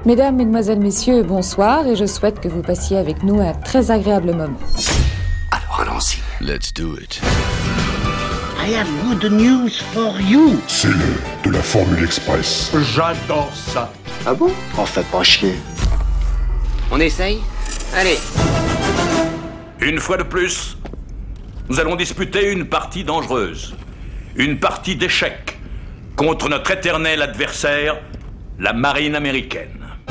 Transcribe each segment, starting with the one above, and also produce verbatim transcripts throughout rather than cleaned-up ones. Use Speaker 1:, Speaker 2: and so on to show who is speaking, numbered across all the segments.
Speaker 1: Mesdames, Mesdemoiselles, Messieurs, bonsoir et je souhaite que vous passiez avec nous un très agréable moment.
Speaker 2: Alors allons-y.
Speaker 3: Let's do it.
Speaker 4: I have good news for you.
Speaker 5: C'est l'heure de la Formule Express.
Speaker 2: J'adore ça.
Speaker 4: Ah bon? On fait pas chier.
Speaker 6: On essaye? Allez.
Speaker 7: Une fois de plus, nous allons disputer une partie dangereuse. Une partie d'échecs contre notre éternel adversaire, la marine américaine.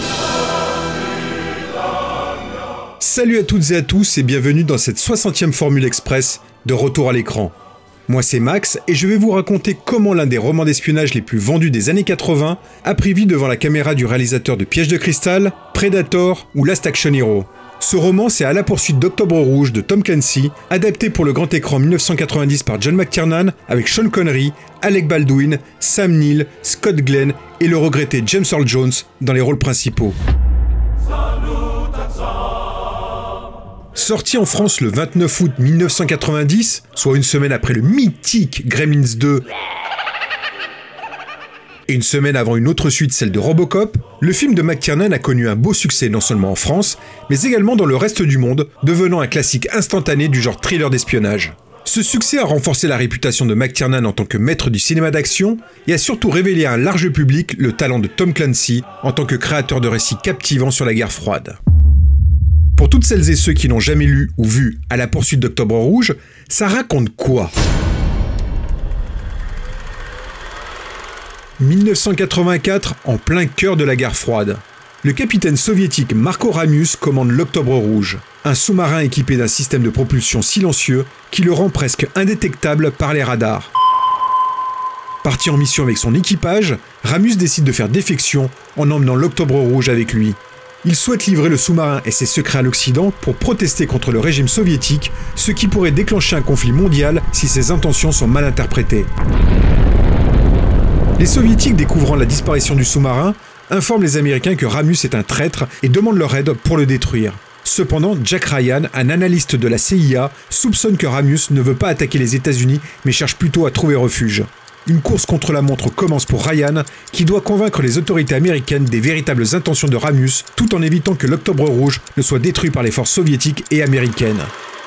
Speaker 8: Salut à toutes et à tous et bienvenue dans cette soixantième Formule Express de Retour à l'écran. Moi c'est Max et je vais vous raconter comment l'un des romans d'espionnage les plus vendus des années quatre-vingts a pris vie devant la caméra du réalisateur de Piège de cristal, Predator ou Last Action Hero. Ce roman, c'est À la poursuite d'Octobre Rouge de Tom Clancy, adapté pour le grand écran mille neuf cent quatre-vingt-dix par John McTiernan avec Sean Connery, Alec Baldwin, Sam Neill, Scott Glenn et le regretté James Earl Jones dans les rôles principaux. Sorti en France le vingt-neuf août mille neuf cent quatre-vingt-dix, soit une semaine après le mythique Gremlins deux, et une semaine avant une autre suite, celle de Robocop, le film de McTiernan a connu un beau succès non seulement en France, mais également dans le reste du monde, devenant un classique instantané du genre thriller d'espionnage. Ce succès a renforcé la réputation de McTiernan en tant que maître du cinéma d'action et a surtout révélé à un large public le talent de Tom Clancy en tant que créateur de récits captivants sur la guerre froide. Pour toutes celles et ceux qui n'ont jamais lu ou vu À la poursuite d'Octobre Rouge, ça raconte quoi ? mille neuf cent quatre-vingt-quatre, en plein cœur de la guerre froide. Le capitaine soviétique Marko Ramius commande l'Octobre Rouge, un sous-marin équipé d'un système de propulsion silencieux qui le rend presque indétectable par les radars. Parti en mission avec son équipage, Ramius décide de faire défection en emmenant l'Octobre Rouge avec lui. Il souhaite livrer le sous-marin et ses secrets à l'Occident pour protester contre le régime soviétique, ce qui pourrait déclencher un conflit mondial si ses intentions sont mal interprétées. Les soviétiques, découvrant la disparition du sous-marin, informent les Américains que Ramius est un traître et demandent leur aide pour le détruire. Cependant, Jack Ryan, un analyste de la C I A, soupçonne que Ramius ne veut pas attaquer les États-Unis mais cherche plutôt à trouver refuge. Une course contre la montre commence pour Ryan, qui doit convaincre les autorités américaines des véritables intentions de Ramius, tout en évitant que l'Octobre Rouge ne soit détruit par les forces soviétiques et américaines.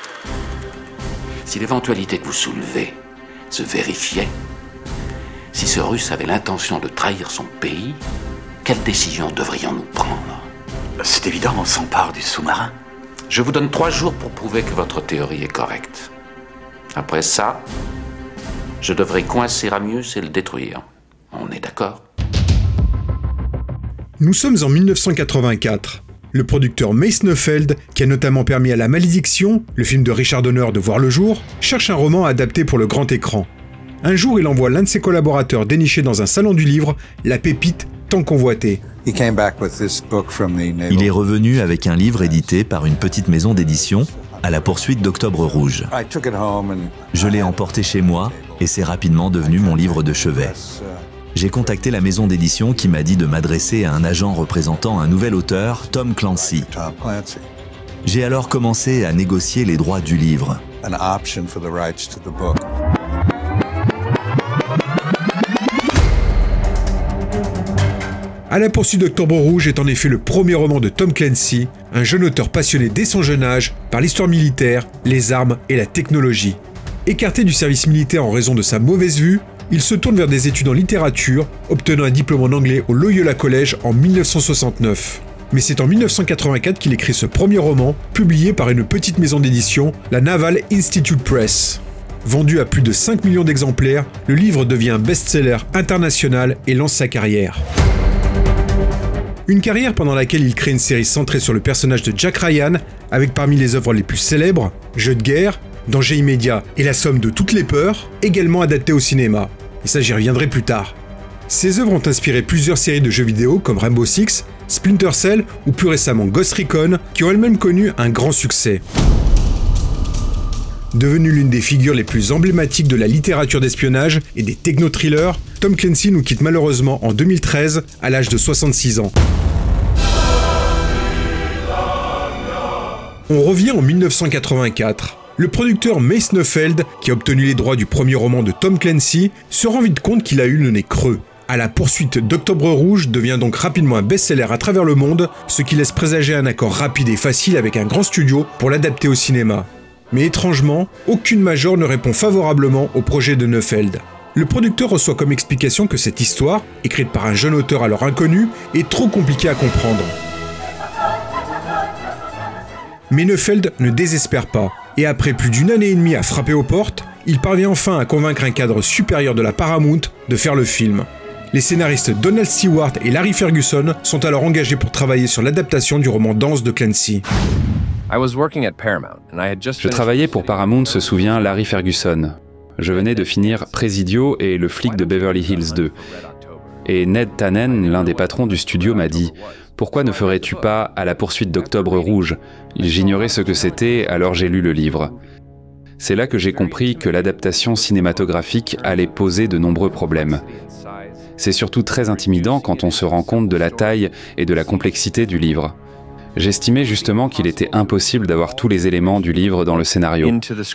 Speaker 2: Si l'éventualité que vous soulevez se vérifiait, si ce Russe avait l'intention de trahir son pays, quelle décision devrions-nous prendre ?
Speaker 9: C'est évident, on s'empare du sous-marin.
Speaker 2: Je vous donne trois jours pour prouver que votre théorie est correcte. Après ça, je devrais coincer Ramius et le détruire. On est d'accord ?
Speaker 8: Nous sommes en mille neuf cent quatre-vingt-quatre. Le producteur Mace Neufeld, qui a notamment permis à La Malédiction, le film de Richard Donner, de voir le jour, cherche un roman adapté pour le grand écran. Un jour, il envoie l'un de ses collaborateurs dénicher dans un salon du livre la pépite tant convoitée.
Speaker 10: Il est revenu avec un livre édité par une petite maison d'édition, À la poursuite d'Octobre Rouge. Je l'ai emporté chez moi et c'est rapidement devenu mon livre de chevet. J'ai contacté la maison d'édition qui m'a dit de m'adresser à un agent représentant un nouvel auteur, Tom Clancy. J'ai alors commencé à négocier les droits du livre.
Speaker 8: À la poursuite d'Octobre Rouge est en effet le premier roman de Tom Clancy, un jeune auteur passionné dès son jeune âge par l'histoire militaire, les armes et la technologie. Écarté du service militaire en raison de sa mauvaise vue, il se tourne vers des études en littérature, obtenant un diplôme en anglais au Loyola College en mille neuf cent soixante-neuf. Mais c'est en mille neuf cent quatre-vingt-quatre qu'il écrit ce premier roman, publié par une petite maison d'édition, la Naval Institute Press. Vendu à plus de cinq millions d'exemplaires, le livre devient un best-seller international et lance sa carrière. Une carrière pendant laquelle il crée une série centrée sur le personnage de Jack Ryan, avec parmi les œuvres les plus célèbres, Jeux de guerre, Danger immédiat et La somme de toutes les peurs, également adaptées au cinéma. Et ça, j'y reviendrai plus tard. Ces œuvres ont inspiré plusieurs séries de jeux vidéo comme Rainbow Six, Splinter Cell ou plus récemment Ghost Recon, qui ont elles-mêmes connu un grand succès. Devenu l'une des figures les plus emblématiques de la littérature d'espionnage et des techno-thrillers, Tom Clancy nous quitte malheureusement en deux mille treize à l'âge de soixante-six ans. On revient en mille neuf cent quatre-vingt-quatre. Le producteur Mace Neufeld, qui a obtenu les droits du premier roman de Tom Clancy, se rend vite compte qu'il a eu le nez creux. À la poursuite d'Octobre Rouge devient donc rapidement un best-seller à travers le monde, ce qui laisse présager un accord rapide et facile avec un grand studio pour l'adapter au cinéma. Mais étrangement, aucune major ne répond favorablement au projet de Neufeld. Le producteur reçoit comme explication que cette histoire, écrite par un jeune auteur alors inconnu, est trop compliquée à comprendre. Mais Neufeld ne désespère pas, et après plus d'une année et demie à frapper aux portes, il parvient enfin à convaincre un cadre supérieur de la Paramount de faire le film. Les scénaristes Donald Stewart et Larry Ferguson sont alors engagés pour travailler sur l'adaptation du roman dense de Clancy.
Speaker 3: Je travaillais pour Paramount, se souvient Larry Ferguson. Je venais de finir Presidio et Le flic de Beverly Hills deux. Et Ned Tannen, l'un des patrons du studio, m'a dit « Pourquoi ne ferais-tu pas À la poursuite d'Octobre Rouge ?» J'ignorais ce que c'était, alors j'ai lu le livre. C'est là que j'ai compris que l'adaptation cinématographique allait poser de nombreux problèmes. C'est surtout très intimidant quand on se rend compte de la taille et de la complexité du livre. J'estimais justement qu'il était impossible d'avoir tous les éléments du livre dans le scénario.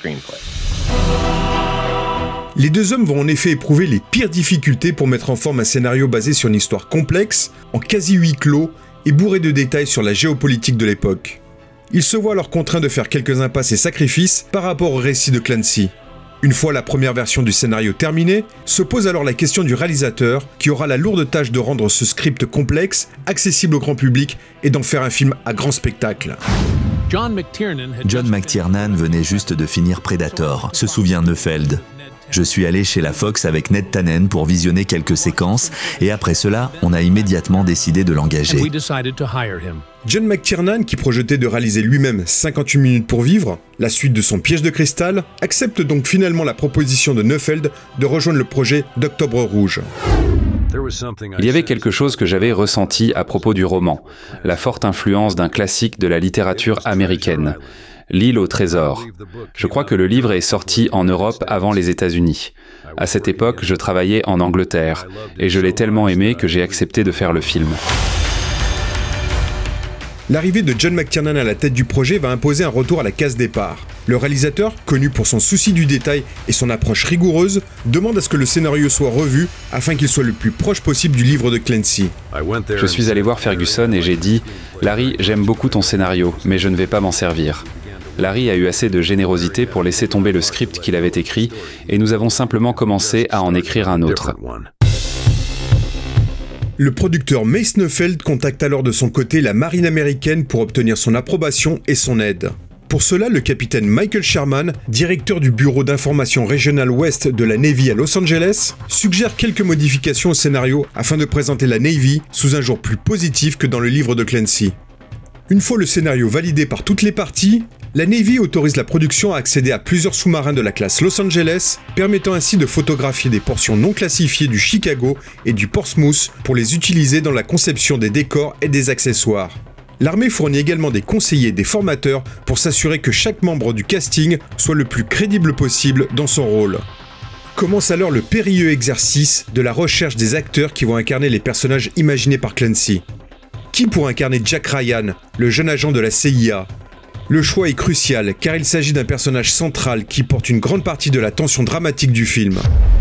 Speaker 8: Les deux hommes vont en effet éprouver les pires difficultés pour mettre en forme un scénario basé sur une histoire complexe, en quasi huis clos et bourré de détails sur la géopolitique de l'époque. Ils se voient alors contraints de faire quelques impasses et sacrifices par rapport au récit de Clancy. Une fois la première version du scénario terminée, se pose alors la question du réalisateur qui aura la lourde tâche de rendre ce script complexe, accessible au grand public et d'en faire un film à grand spectacle.
Speaker 10: John McTiernan venait juste de finir Predator, se souvient Neufeld. Je suis allé chez la Fox avec Ned Tannen pour visionner quelques séquences et après cela, on a immédiatement décidé de l'engager.
Speaker 8: John McTiernan, qui projetait de réaliser lui-même cinquante-huit minutes pour vivre, la suite de son Piège de cristal, accepte donc finalement la proposition de Neufeld de rejoindre le projet d'Octobre Rouge.
Speaker 3: Il y avait quelque chose que j'avais ressenti à propos du roman, la forte influence d'un classique de la littérature américaine. L'île au trésor. Je crois que le livre est sorti en Europe avant les États-Unis. À cette époque, je travaillais en Angleterre, et je l'ai tellement aimé que j'ai accepté de faire le film.
Speaker 8: L'arrivée de John McTiernan à la tête du projet va imposer un retour à la case départ. Le réalisateur, connu pour son souci du détail et son approche rigoureuse, demande à ce que le scénario soit revu afin qu'il soit le plus proche possible du livre de Clancy.
Speaker 3: Je suis allé voir Ferguson et j'ai dit « Larry, j'aime beaucoup ton scénario, mais je ne vais pas m'en servir. » Larry a eu assez de générosité pour laisser tomber le script qu'il avait écrit et nous avons simplement commencé à en écrire un autre.
Speaker 8: Le producteur Mace Neufeld contacte alors de son côté la marine américaine pour obtenir son approbation et son aide. Pour cela, le capitaine Michael Sherman, directeur du bureau d'information régional ouest de la Navy à Los Angeles, suggère quelques modifications au scénario afin de présenter la Navy sous un jour plus positif que dans le livre de Clancy. Une fois le scénario validé par toutes les parties, la Navy autorise la production à accéder à plusieurs sous-marins de la classe Los Angeles, permettant ainsi de photographier des portions non classifiées du Chicago et du Portsmouth pour les utiliser dans la conception des décors et des accessoires. L'armée fournit également des conseillers et des formateurs pour s'assurer que chaque membre du casting soit le plus crédible possible dans son rôle. Commence alors le périlleux exercice de la recherche des acteurs qui vont incarner les personnages imaginés par Clancy. Qui pour incarner Jack Ryan, le jeune agent de la C I A ? Le choix est crucial car il s'agit d'un personnage central qui porte une grande partie de la tension dramatique du film.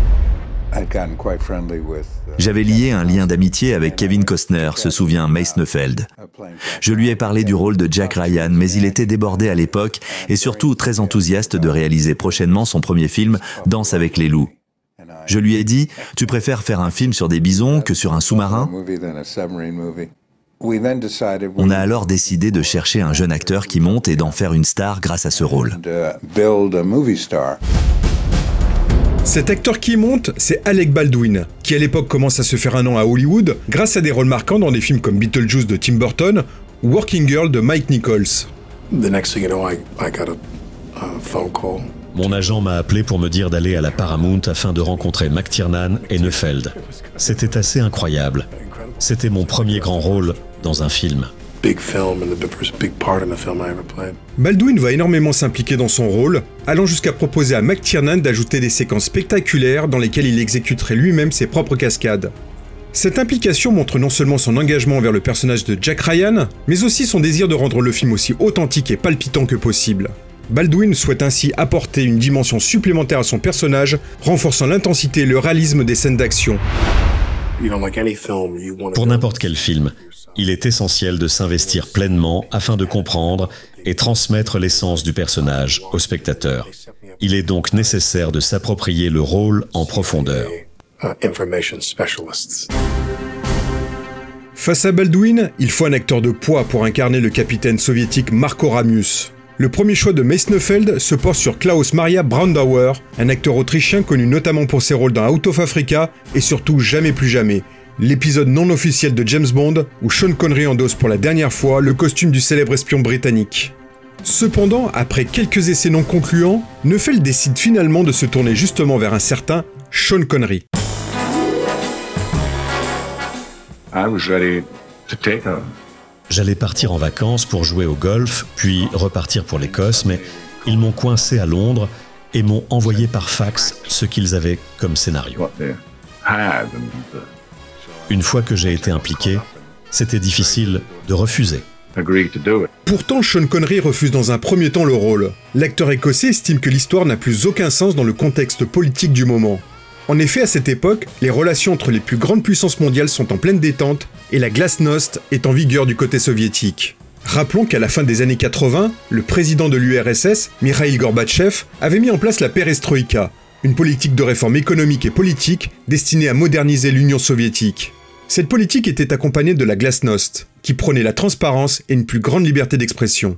Speaker 10: J'avais lié un lien d'amitié avec Kevin Costner, se souvient Mace Neufeld. Je lui ai parlé du rôle de Jack Ryan, mais il était débordé à l'époque et surtout très enthousiaste de réaliser prochainement son premier film, Danse avec les loups. Je lui ai dit, tu préfères faire un film sur des bisons que sur un sous-marin ? On a alors décidé de chercher un jeune acteur qui monte et d'en faire une star grâce à ce rôle.
Speaker 8: Cet acteur qui monte, c'est Alec Baldwin, qui à l'époque commence à se faire un nom à Hollywood grâce à des rôles marquants dans des films comme Beetlejuice de Tim Burton ou Working Girl de Mike Nichols.
Speaker 11: Mon agent m'a appelé pour me dire d'aller à la Paramount afin de rencontrer McTiernan et Neufeld. C'était assez incroyable. C'était mon premier grand rôle dans un film.
Speaker 8: Baldwin va énormément s'impliquer dans son rôle, allant jusqu'à proposer à McTiernan d'ajouter des séquences spectaculaires dans lesquelles il exécuterait lui-même ses propres cascades. Cette implication montre non seulement son engagement envers le personnage de Jack Ryan, mais aussi son désir de rendre le film aussi authentique et palpitant que possible. Baldwin souhaite ainsi apporter une dimension supplémentaire à son personnage, renforçant l'intensité et le réalisme des scènes d'action.
Speaker 11: Pour n'importe quel film, il est essentiel de s'investir pleinement afin de comprendre et transmettre l'essence du personnage au spectateur. Il est donc nécessaire de s'approprier le rôle en profondeur.
Speaker 8: Face à Baldwin, il faut un acteur de poids pour incarner le capitaine soviétique Marco Ramius. Le premier choix de Meisnefeld se porte sur Klaus Maria Brandauer, un acteur autrichien connu notamment pour ses rôles dans Out of Africa et surtout Jamais plus jamais, l'épisode non officiel de James Bond où Sean Connery endosse pour la dernière fois le costume du célèbre espion britannique. Cependant, après quelques essais non concluants, Neufeld décide finalement de se tourner justement vers un certain Sean Connery.
Speaker 11: J'allais partir en vacances pour jouer au golf, puis repartir pour l'Écosse, mais ils m'ont coincé à Londres et m'ont envoyé par fax ce qu'ils avaient comme scénario. Une fois que j'ai été impliqué, c'était difficile de refuser.
Speaker 8: Pourtant, Sean Connery refuse dans un premier temps le rôle. L'acteur écossais estime que l'histoire n'a plus aucun sens dans le contexte politique du moment. En effet, à cette époque, les relations entre les plus grandes puissances mondiales sont en pleine détente et la glasnost est en vigueur du côté soviétique. Rappelons qu'à la fin des années quatre-vingts, le président de l'U R S S, Mikhaïl Gorbatchev, avait mis en place la perestroïka, une politique de réforme économique et politique destinée à moderniser l'Union soviétique. Cette politique était accompagnée de la glasnost, qui prônait la transparence et une plus grande liberté d'expression.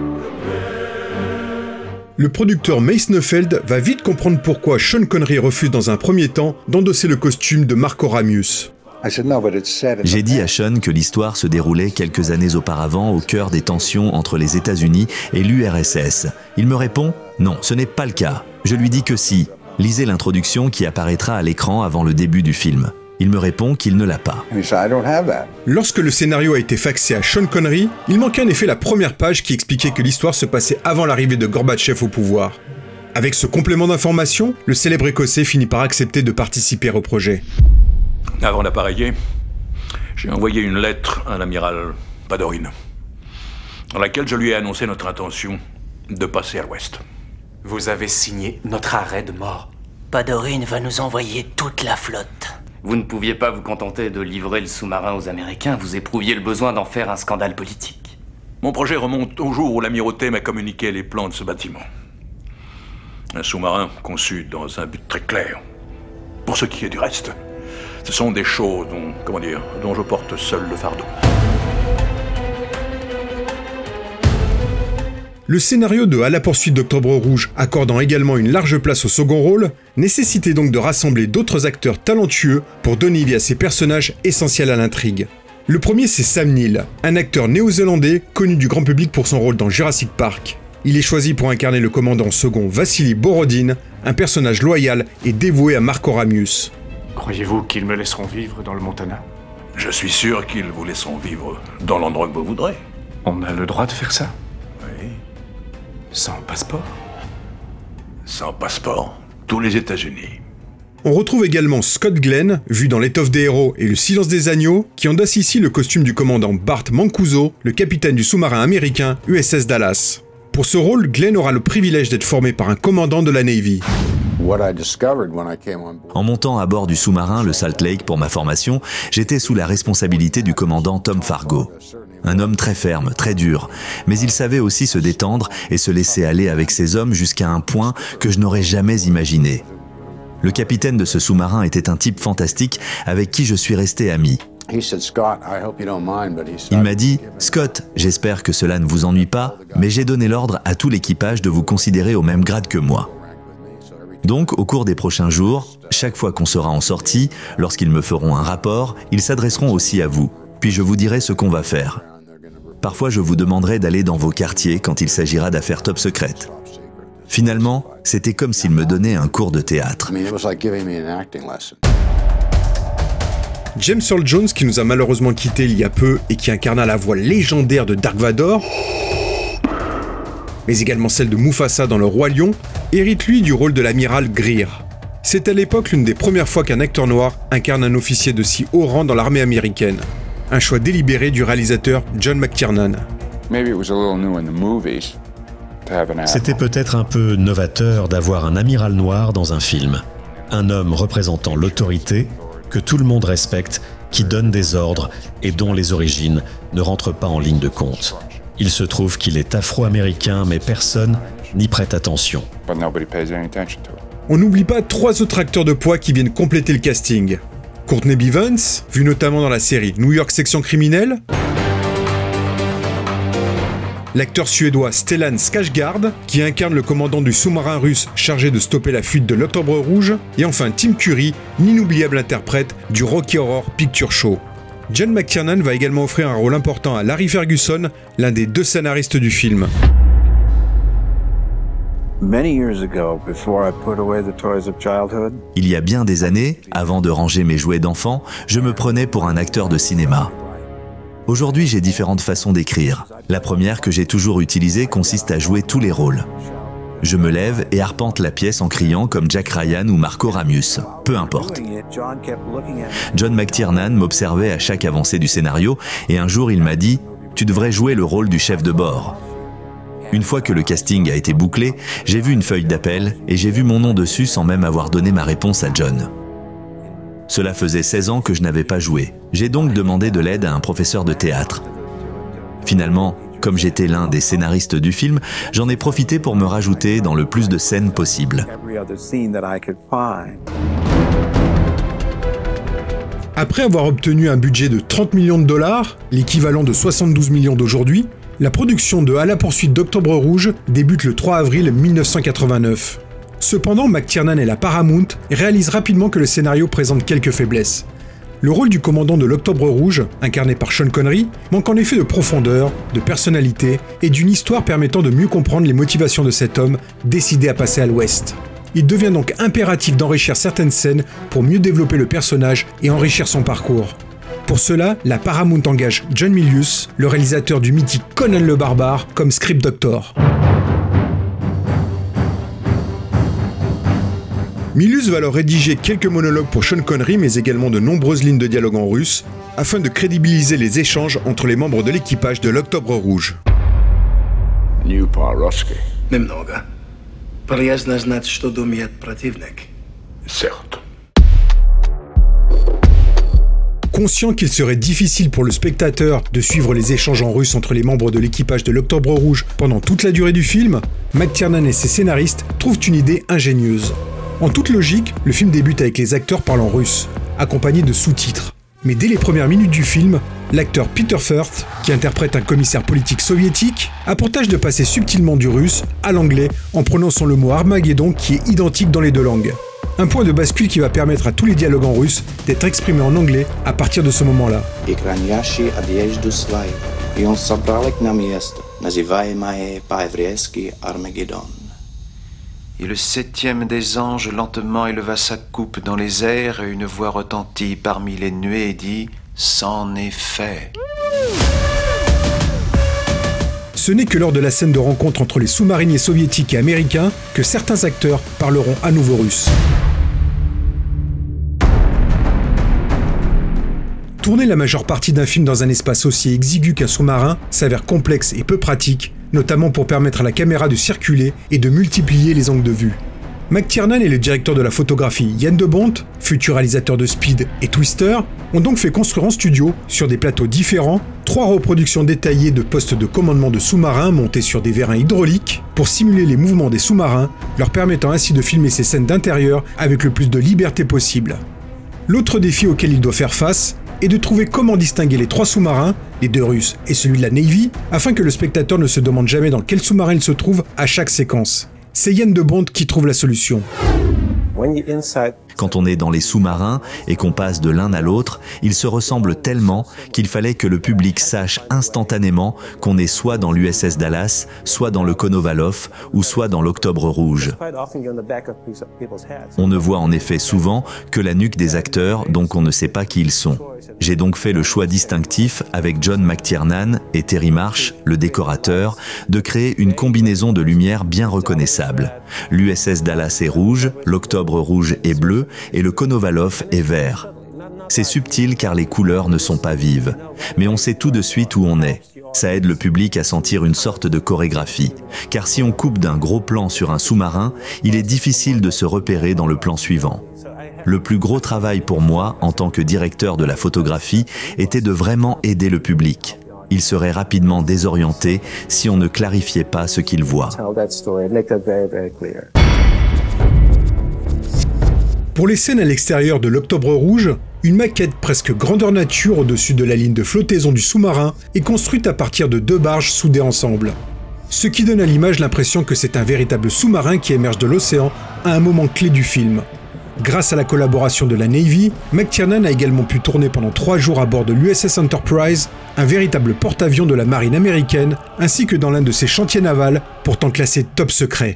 Speaker 8: Le producteur Meisnefeld va vite comprendre pourquoi Sean Connery refuse dans un premier temps d'endosser le costume de Marco Ramius.
Speaker 10: J'ai dit à Sean que l'histoire se déroulait quelques années auparavant au cœur des tensions entre les États-Unis et l'U R S S. Il me répond « Non, ce n'est pas le cas. » Je lui dis que si. Lisez l'introduction qui apparaîtra à l'écran avant le début du film. Il me répond qu'il ne l'a pas.
Speaker 8: Lorsque le scénario a été faxé à Sean Connery, il manquait en effet la première page qui expliquait que l'histoire se passait avant l'arrivée de Gorbatchev au pouvoir. Avec ce complément d'information, le célèbre Écossais finit par accepter de participer au projet.
Speaker 7: Avant d'appareiller, j'ai envoyé une lettre à l'amiral Padorin, dans laquelle je lui ai annoncé notre intention de passer à l'ouest.
Speaker 12: Vous avez signé notre arrêt de mort.
Speaker 13: Padorin va nous envoyer toute la flotte.
Speaker 12: Vous ne pouviez pas vous contenter de livrer le sous-marin aux Américains, vous éprouviez le besoin d'en faire un scandale politique.
Speaker 7: Mon projet remonte au jour où l'amirauté m'a communiqué les plans de ce bâtiment. Un sous-marin conçu dans un but très clair. Pour ce qui est du reste, ce sont des choses dont, comment dire, dont je porte seul le fardeau.
Speaker 8: Le scénario de À la poursuite d'Octobre Rouge, accordant également une large place au second rôle, nécessitait donc de rassembler d'autres acteurs talentueux pour donner vie à ces personnages essentiels à l'intrigue. Le premier, c'est Sam Neill, un acteur néo-zélandais connu du grand public pour son rôle dans Jurassic Park. Il est choisi pour incarner le commandant second Vassili Borodin, un personnage loyal et dévoué à Marco Ramius.
Speaker 14: Croyez-vous qu'ils me laisseront vivre dans le Montana ?
Speaker 7: Je suis sûr qu'ils vous laisseront vivre dans l'endroit que vous voudrez.
Speaker 14: On a le droit de faire ça ?
Speaker 7: Oui.
Speaker 14: Sans passeport ?
Speaker 7: Sans passeport, tous les États-Unis.
Speaker 8: On retrouve également Scott Glenn, vu dans L'étoffe des héros et Le silence des agneaux, qui endosse ici le costume du commandant Bart Mancuso, le capitaine du sous-marin américain U S S Dallas. Pour ce rôle, Glenn aura le privilège d'être formé par un commandant de la Navy.
Speaker 10: En montant à bord du sous-marin, le Salt Lake, pour ma formation, j'étais sous la responsabilité du commandant Tom Fargo. Un homme très ferme, très dur, mais il savait aussi se détendre et se laisser aller avec ses hommes jusqu'à un point que je n'aurais jamais imaginé. Le capitaine de ce sous-marin était un type fantastique avec qui je suis resté ami. Il m'a dit « Scott, j'espère que cela ne vous ennuie pas, mais j'ai donné l'ordre à tout l'équipage de vous considérer au même grade que moi. » Donc, au cours des prochains jours, chaque fois qu'on sera en sortie, lorsqu'ils me feront un rapport, ils s'adresseront aussi à vous, puis je vous dirai ce qu'on va faire. Parfois, je vous demanderai d'aller dans vos quartiers quand il s'agira d'affaires top secrètes. Finalement, c'était comme s'ils me donnaient un cours de théâtre.
Speaker 8: James Earl Jones, qui nous a malheureusement quittés il y a peu et qui incarna la voix légendaire de Dark Vador, mais également celle de Mufasa dans Le Roi Lion, hérite lui du rôle de l'amiral Greer. C'est à l'époque l'une des premières fois qu'un acteur noir incarne un officier de si haut rang dans l'armée américaine. Un choix délibéré du réalisateur John McTiernan.
Speaker 11: C'était peut-être un peu novateur d'avoir un amiral noir dans un film. Un homme représentant l'autorité que tout le monde respecte, qui donne des ordres et dont les origines ne rentrent pas en ligne de compte. Il se trouve qu'il est afro-américain, mais personne n'y prête attention.
Speaker 8: On n'oublie pas trois autres acteurs de poids qui viennent compléter le casting. Courtney Bivens, vu notamment dans la série New York Section Criminelle. L'acteur suédois Stellan Skarsgård, qui incarne le commandant du sous-marin russe chargé de stopper la fuite de l'Octobre Rouge. Et enfin Tim Curry, l'inoubliable interprète du Rocky Horror Picture Show. John McTiernan va également offrir un rôle important à Larry Ferguson, l'un des deux scénaristes du film.
Speaker 10: Il y a bien des années, avant de ranger mes jouets d'enfant, je me prenais pour un acteur de cinéma. Aujourd'hui, j'ai différentes façons d'écrire. La première que j'ai toujours utilisée consiste à jouer tous les rôles. Je me lève et arpente la pièce en criant comme Jack Ryan ou Marco Ramius. Peu importe. John McTiernan m'observait à chaque avancée du scénario et un jour il m'a dit « Tu devrais jouer le rôle du chef de bord ». Une fois que le casting a été bouclé, j'ai vu une feuille d'appel et j'ai vu mon nom dessus sans même avoir donné ma réponse à John. Cela faisait seize ans que je n'avais pas joué. J'ai donc demandé de l'aide à un professeur de théâtre. Finalement, comme j'étais l'un des scénaristes du film, j'en ai profité pour me rajouter dans le plus de scènes possible.
Speaker 8: Après avoir obtenu un budget de trente millions de dollars, l'équivalent de soixante-douze millions d'aujourd'hui, la production de À la poursuite d'Octobre Rouge débute le trois avril mille neuf cent quatre-vingt-neuf. Cependant, McTiernan et la Paramount réalisent rapidement que le scénario présente quelques faiblesses. Le rôle du commandant de l'Octobre Rouge, incarné par Sean Connery, manque en effet de profondeur, de personnalité et d'une histoire permettant de mieux comprendre les motivations de cet homme décidé à passer à l'Ouest. Il devient donc impératif d'enrichir certaines scènes pour mieux développer le personnage et enrichir son parcours. Pour cela, la Paramount engage John Milius, le réalisateur du mythique Conan le Barbare, comme script doctor. Milius va alors rédiger quelques monologues pour Sean Connery, mais également de nombreuses lignes de dialogue en russe, afin de crédibiliser les échanges entre les membres de l'équipage de l'Octobre Rouge.
Speaker 15: Немного. Полезно знать, что думает противник.
Speaker 5: Certes.
Speaker 8: Conscient qu'il serait difficile pour le spectateur de suivre les échanges en russe entre les membres de l'équipage de l'Octobre Rouge pendant toute la durée du film, McTiernan et ses scénaristes trouvent une idée ingénieuse. En toute logique, le film débute avec les acteurs parlant russe, accompagnés de sous-titres. Mais dès les premières minutes du film, l'acteur Peter Firth, qui interprète un commissaire politique soviétique, a pour tâche de passer subtilement du russe à l'anglais en prononçant le mot Armageddon qui est identique dans les deux langues. Un point de bascule qui va permettre à tous les dialogues en russe d'être exprimés en anglais à partir de ce moment-là.
Speaker 16: Et le septième des anges lentement éleva sa coupe dans les airs et une voix retentit parmi les nuées et dit « C'en est fait ».
Speaker 8: Ce n'est que lors de la scène de rencontre entre les sous-mariniers soviétiques et américains que certains acteurs parleront à nouveau russe. Tourner la majeure partie d'un film dans un espace aussi exigu qu'un sous-marin s'avère complexe et peu pratique, notamment pour permettre à la caméra de circuler et de multiplier les angles de vue. McTiernan et le directeur de la photographie Jan de Bont, futur réalisateur de Speed et Twister, ont donc fait construire en studio, sur des plateaux différents, trois reproductions détaillées de postes de commandement de sous-marins montés sur des vérins hydrauliques pour simuler les mouvements des sous-marins, leur permettant ainsi de filmer ces scènes d'intérieur avec le plus de liberté possible. L'autre défi auquel il doit faire face est de trouver comment distinguer les trois sous-marins, les deux Russes et celui de la Navy, afin que le spectateur ne se demande jamais dans quel sous-marin il se trouve à chaque séquence. C'est Jan de Bont qui trouve la solution.
Speaker 10: Quand on est dans les sous-marins et qu'on passe de l'un à l'autre, ils se ressemblent tellement qu'il fallait que le public sache instantanément qu'on est soit dans l'U S S Dallas, soit dans le Konovalov ou soit dans l'Octobre Rouge. On ne voit en effet souvent que la nuque des acteurs, donc on ne sait pas qui ils sont. J'ai donc fait le choix distinctif, avec John McTiernan et Terry Marsh, le décorateur, de créer une combinaison de lumière bien reconnaissable. L'U S S Dallas est rouge, l'Octobre Rouge est bleu et le Konovalov est vert. C'est subtil car les couleurs ne sont pas vives, mais on sait tout de suite où on est. Ça aide le public à sentir une sorte de chorégraphie, car si on coupe d'un gros plan sur un sous-marin, il est difficile de se repérer dans le plan suivant. Le plus gros travail pour moi, en tant que directeur de la photographie, était de vraiment aider le public. Il serait rapidement désorienté si on ne clarifiait pas ce qu'il voit.
Speaker 8: Pour les scènes à l'extérieur de l'Octobre Rouge, une maquette presque grandeur nature au-dessus de la ligne de flottaison du sous-marin est construite à partir de deux barges soudées ensemble. Ce qui donne à l'image l'impression que c'est un véritable sous-marin qui émerge de l'océan à un moment clé du film. Grâce à la collaboration de la Navy, McTiernan a également pu tourner pendant trois jours à bord de l'U S S Enterprise, un véritable porte-avions de la marine américaine, ainsi que dans l'un de ses chantiers navals, pourtant classé top secret.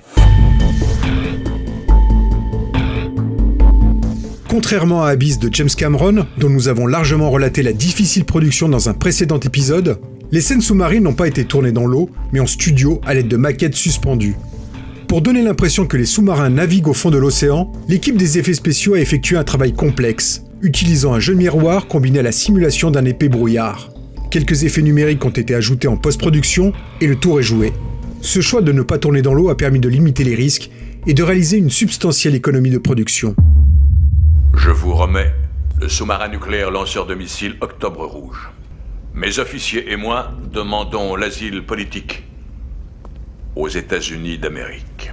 Speaker 8: Contrairement à Abyss de James Cameron, dont nous avons largement relaté la difficile production dans un précédent épisode, les scènes sous-marines n'ont pas été tournées dans l'eau, mais en studio à l'aide de maquettes suspendues. Pour donner l'impression que les sous-marins naviguent au fond de l'océan, l'équipe des effets spéciaux a effectué un travail complexe, utilisant un jeu de miroir combiné à la simulation d'un épais brouillard. Quelques effets numériques ont été ajoutés en post-production et le tour est joué. Ce choix de ne pas tourner dans l'eau a permis de limiter les risques et de réaliser une substantielle économie de production.
Speaker 7: Je vous remets le sous-marin nucléaire lanceur de missiles Octobre Rouge. Mes officiers et moi demandons l'asile politique aux États-Unis d'Amérique.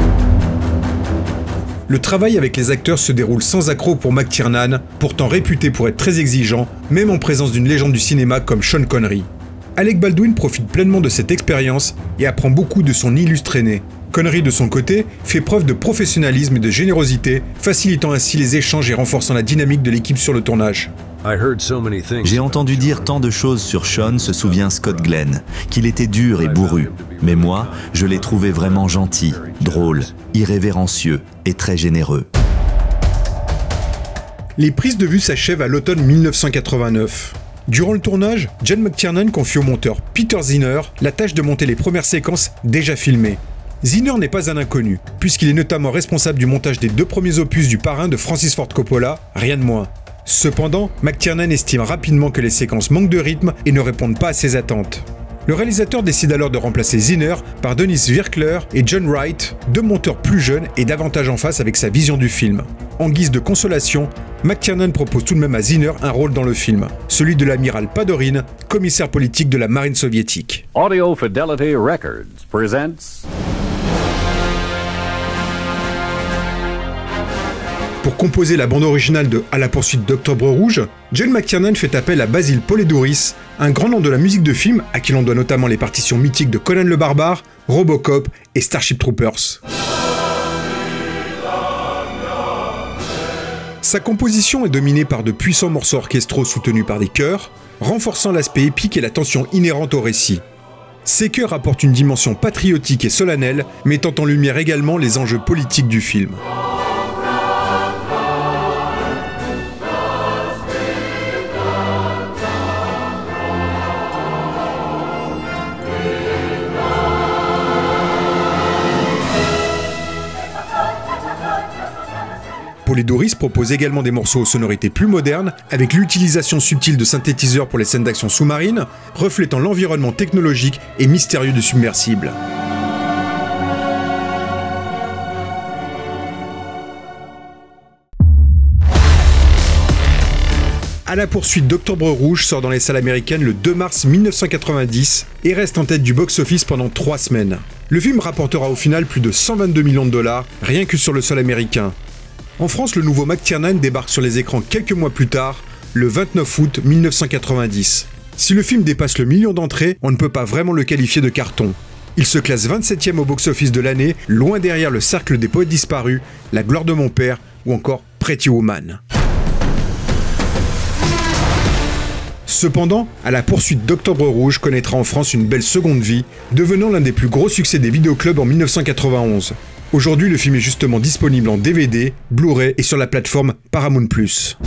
Speaker 8: Le travail avec les acteurs se déroule sans accroc pour McTiernan, pourtant réputé pour être très exigeant, même en présence d'une légende du cinéma comme Sean Connery. Alec Baldwin profite pleinement de cette expérience et apprend beaucoup de son illustre aîné. Connery, de son côté, fait preuve de professionnalisme et de générosité, facilitant ainsi les échanges et renforçant la dynamique de l'équipe sur le tournage.
Speaker 10: J'ai entendu dire tant de choses sur Sean, se souvient Scott Glenn, qu'il était dur et bourru. Mais moi, je l'ai trouvé vraiment gentil, drôle, irrévérencieux et très généreux.
Speaker 8: Les prises de vue s'achèvent à l'automne mille neuf cent quatre-vingt-neuf. Durant le tournage, John McTiernan confie au monteur Peter Zinner la tâche de monter les premières séquences déjà filmées. Zinner n'est pas un inconnu, puisqu'il est notamment responsable du montage des deux premiers opus du Parrain de Francis Ford Coppola, rien de moins. Cependant, McTiernan estime rapidement que les séquences manquent de rythme et ne répondent pas à ses attentes. Le réalisateur décide alors de remplacer Zinner par Dennis Virkler et John Wright, deux monteurs plus jeunes et davantage en phase avec sa vision du film. En guise de consolation, McTiernan propose tout de même à Zinner un rôle dans le film, celui de l'amiral Padorin, commissaire politique de la marine soviétique.
Speaker 17: Audio Fidelity Records presents...
Speaker 8: Pour composer la bande originale de À la poursuite d'Octobre Rouge, John McTiernan fait appel à Basil Poledouris, un grand nom de la musique de film à qui l'on doit notamment les partitions mythiques de Conan le Barbare, Robocop et Starship Troopers. Sa composition est dominée par de puissants morceaux orchestraux soutenus par des chœurs, renforçant l'aspect épique et la tension inhérente au récit. Ces chœurs apportent une dimension patriotique et solennelle, mettant en lumière également les enjeux politiques du film. Poledouris propose également des morceaux aux sonorités plus modernes, avec l'utilisation subtile de synthétiseurs pour les scènes d'action sous-marine, reflétant l'environnement technologique et mystérieux du submersible. À la poursuite d'Octobre Rouge sort dans les salles américaines le deux mars mille neuf cent quatre-vingt-dix et reste en tête du box-office pendant trois semaines. Le film rapportera au final plus de cent vingt-deux millions de dollars, rien que sur le sol américain. En France, le nouveau McTiernan débarque sur les écrans quelques mois plus tard, le vingt-neuf août mille neuf cent quatre-vingt-dix. Si le film dépasse le million d'entrées, on ne peut pas vraiment le qualifier de carton. Il se classe vingt-septième au box-office de l'année, loin derrière Le Cercle des Poètes Disparus, La Gloire de mon Père ou encore Pretty Woman. Cependant, À la poursuite d'Octobre Rouge connaîtra en France une belle seconde vie, devenant l'un des plus gros succès des vidéoclubs en mille neuf cent quatre-vingt-onze. Aujourd'hui, le film est justement disponible en D V D, Blu-ray et sur la plateforme Paramount plus.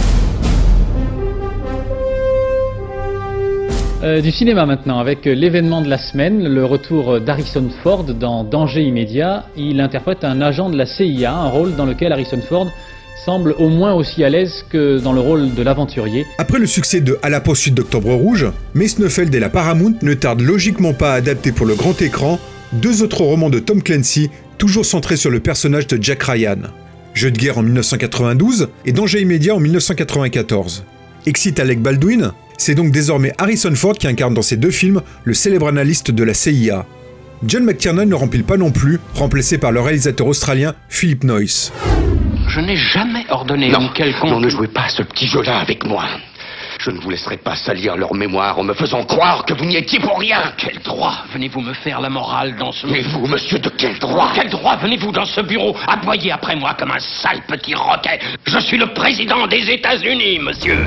Speaker 18: Euh, du cinéma maintenant, avec l'événement de la semaine, le retour d'Harrison Ford dans Danger immédiat. Il interprète un agent de la C I A, un rôle dans lequel Harrison Ford semble au moins aussi à l'aise que dans le rôle de l'aventurier.
Speaker 8: Après le succès de À la poursuite d'Octobre Rouge, Mace Neufeld et la Paramount ne tardent logiquement pas à adapter pour le grand écran deux autres romans de Tom Clancy, toujours centrés sur le personnage de Jack Ryan. Jeux de guerre en mille neuf cent quatre-vingt-douze et Danger immédiat en mille neuf cent quatre-vingt-quatorze. Excite Alec Baldwin, c'est donc désormais Harrison Ford qui incarne dans ces deux films le célèbre analyste de la C I A. John McTiernan ne remplit pas non plus, remplacé par le réalisateur australien Philip Noyce.
Speaker 2: Je n'ai jamais ordonné
Speaker 19: non,
Speaker 2: une quelconque...
Speaker 19: Non, ne jouez pas à ce petit jeu-là avec moi. Je ne vous laisserai pas salir leur mémoire en me faisant croire que vous n'y étiez pour rien.
Speaker 2: Quel droit venez-vous me faire la morale dans ce...
Speaker 19: Mais vous, monsieur, de quel droit?
Speaker 2: Quel droit venez-vous dans ce bureau aboyer après moi comme un sale petit roquet? Je suis le président des États-Unis, monsieur.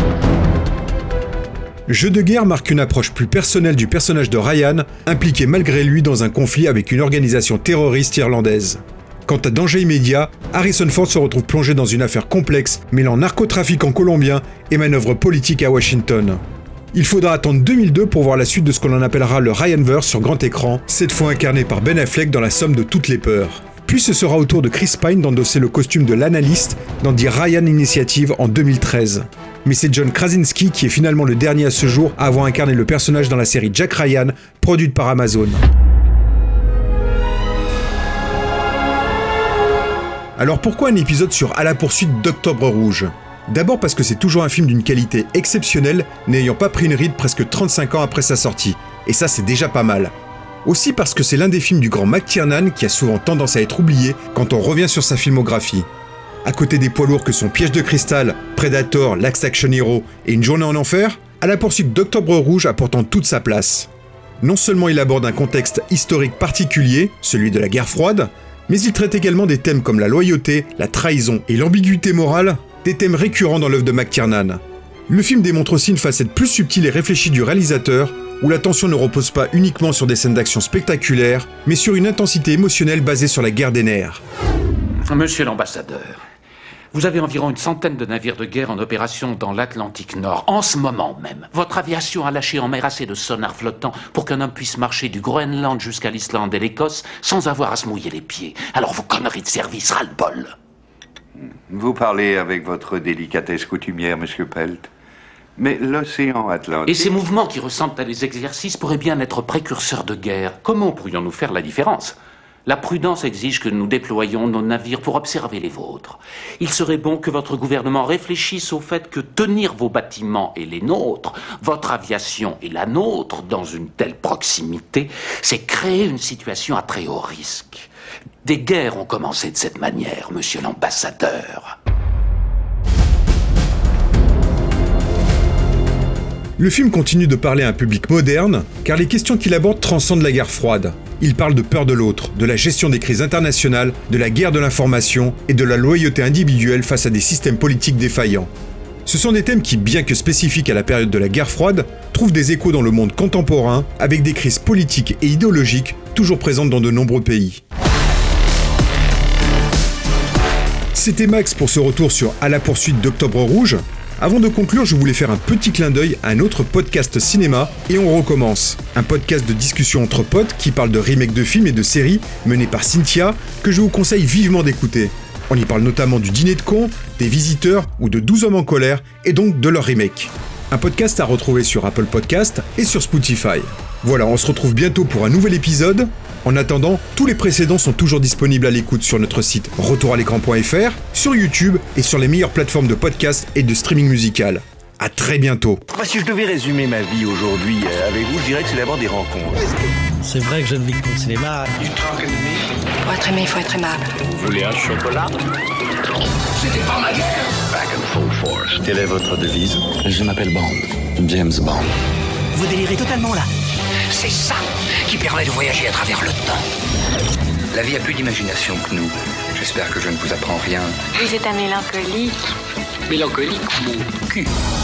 Speaker 8: Jeux de guerre marque une approche plus personnelle du personnage de Ryan, impliqué malgré lui dans un conflit avec une organisation terroriste irlandaise. Quant à Danger immédiat, Harrison Ford se retrouve plongé dans une affaire complexe mêlant narcotrafiquants colombiens et manœuvres politiques à Washington. Il faudra attendre deux mille deux pour voir la suite de ce qu'on en appellera le Ryanverse sur grand écran, cette fois incarné par Ben Affleck dans la somme de toutes les peurs. Puis ce sera au tour de Chris Pine d'endosser le costume de l'analyste dans The Ryan Initiative en deux mille treize. Mais c'est John Krasinski qui est finalement le dernier à ce jour à avoir incarné le personnage dans la série Jack Ryan, produite par Amazon. Alors pourquoi un épisode sur À la poursuite d'Octobre Rouge? D'abord parce que c'est toujours un film d'une qualité exceptionnelle, n'ayant pas pris une ride presque trente-cinq ans après sa sortie. Et ça c'est déjà pas mal. Aussi parce que c'est l'un des films du grand McTiernan qui a souvent tendance à être oublié quand on revient sur sa filmographie. À côté des poids lourds que sont Piège de cristal, Predator, Last Action Hero et Une journée en enfer, À la poursuite d'Octobre Rouge a pourtant toute sa place. Non seulement il aborde un contexte historique particulier, celui de la guerre froide, mais il traite également des thèmes comme la loyauté, la trahison et l'ambiguïté morale, des thèmes récurrents dans l'œuvre de McTiernan. Le film démontre aussi une facette plus subtile et réfléchie du réalisateur, où la tension ne repose pas uniquement sur des scènes d'action spectaculaires, mais sur une intensité émotionnelle basée sur la guerre des nerfs.
Speaker 2: Monsieur l'ambassadeur, vous avez environ une centaine de navires de guerre en opération dans l'Atlantique Nord, en ce moment même. Votre aviation a lâché en mer assez de sonars flottants pour qu'un homme puisse marcher du Groenland jusqu'à l'Islande et l'Écosse sans avoir à se mouiller les pieds. Alors vos conneries de service, ras-le-bol.
Speaker 20: Vous parlez avec votre délicatesse coutumière, monsieur Pelt. Mais l'océan Atlantique...
Speaker 2: Et ces mouvements qui ressemblent à des exercices pourraient bien être précurseurs de guerre. Comment pourrions-nous faire la différence ? La prudence exige que nous déployions nos navires pour observer les vôtres. Il serait bon que votre gouvernement réfléchisse au fait que tenir vos bâtiments et les nôtres, votre aviation et la nôtre, dans une telle proximité, c'est créer une situation à très haut risque. Des guerres ont commencé de cette manière, monsieur l'ambassadeur.
Speaker 8: Le film continue de parler à un public moderne, car les questions qu'il aborde transcendent la guerre froide. Il parle de peur de l'autre, de la gestion des crises internationales, de la guerre de l'information et de la loyauté individuelle face à des systèmes politiques défaillants. Ce sont des thèmes qui, bien que spécifiques à la période de la guerre froide, trouvent des échos dans le monde contemporain, avec des crises politiques et idéologiques toujours présentes dans de nombreux pays. C'était Max pour ce retour sur À la poursuite d'Octobre Rouge. Avant de conclure, je voulais faire un petit clin d'œil à un autre podcast cinéma, et on recommence. Un podcast de discussion entre potes qui parle de remakes de films et de séries mené par Cynthia, que je vous conseille vivement d'écouter. On y parle notamment du Dîner de cons, des Visiteurs ou de douze hommes en colère, et donc de leur remake. Un podcast à retrouver sur Apple Podcast et sur Spotify. Voilà, on se retrouve bientôt pour un nouvel épisode. En attendant, tous les précédents sont toujours disponibles à l'écoute sur notre site retour à l'écran point f r, sur YouTube et sur les meilleures plateformes de podcast et de streaming musical. À très bientôt.
Speaker 9: Bah, si je devais résumer ma vie aujourd'hui euh, avec vous, je dirais que c'est d'abord des rencontres.
Speaker 21: C'est vrai que je ne vis que pour le cinéma.
Speaker 22: Pour être aimé, il faut être aimable.
Speaker 9: Vous voulez un chocolat?
Speaker 22: C'était pas ma guerre.
Speaker 9: Back in full force. Quelle est votre devise?
Speaker 21: Je m'appelle Bond. James Bond.
Speaker 13: Vous délirez totalement là.
Speaker 22: C'est ça qui permet de voyager à travers le temps.
Speaker 6: La vie a plus d'imagination que nous. J'espère que je ne vous apprends rien.
Speaker 23: Vous êtes un mélancolique.
Speaker 6: Mélancolique, mon cul.